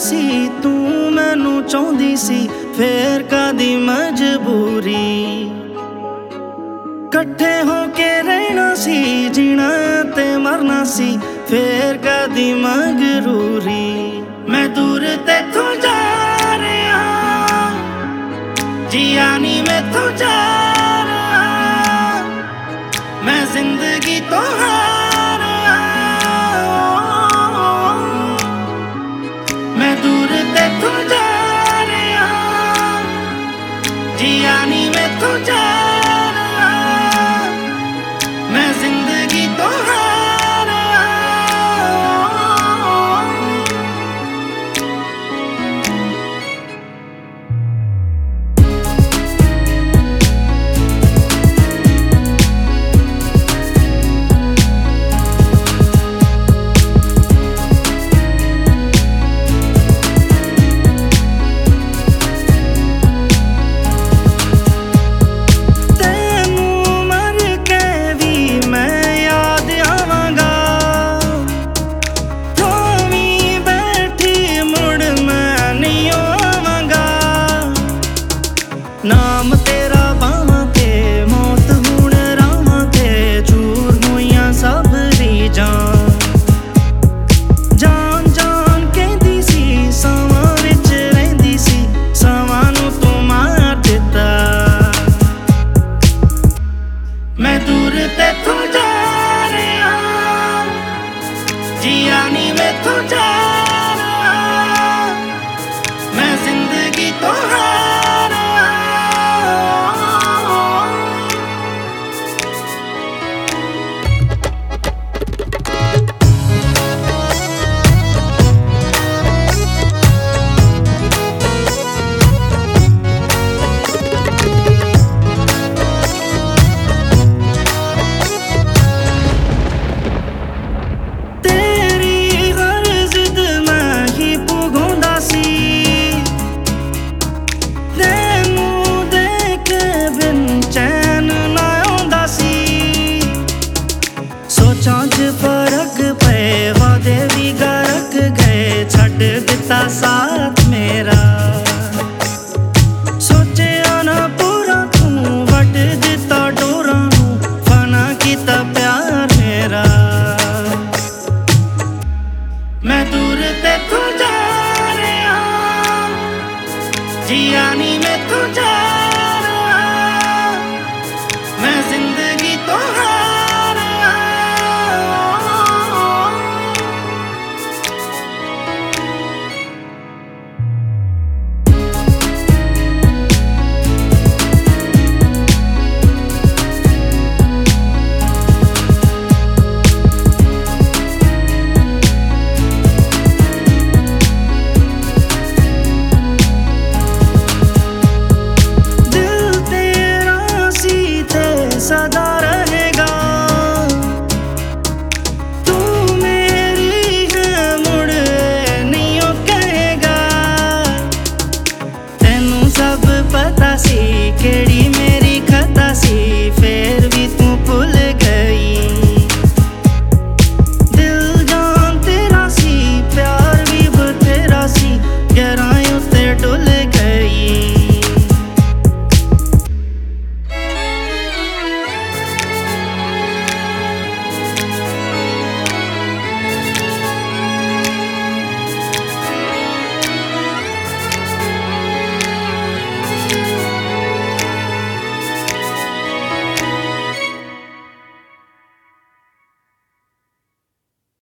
सी तू मैनू चाहुंदी सी फिर कादी मजबूरी। कट्ठे होके रहना सी जीना ते मरना सी फिर कादी मगरूरी। मैं दूर तेथों जा रहा जिया नी मैथों जा रहा मैं जिंदगी तो हार मैं दूर तेथों जा रहा जिया नी मैथों जा रहा मैं जिंदगी तो हार नाम तेरा बावां ते मौत हुण रावां ते चूर होइयां सब रीजां। जान जान कहंदी सी सावां विच रहिंदी सी सावां नूं तूं मार दित्ता। मैं दूर तेथों जा रहा जिया नी मैथों जा रहा मैं जिंदगी तो हार फर्क पे वादे भी गरक गए छड्ड दिता सा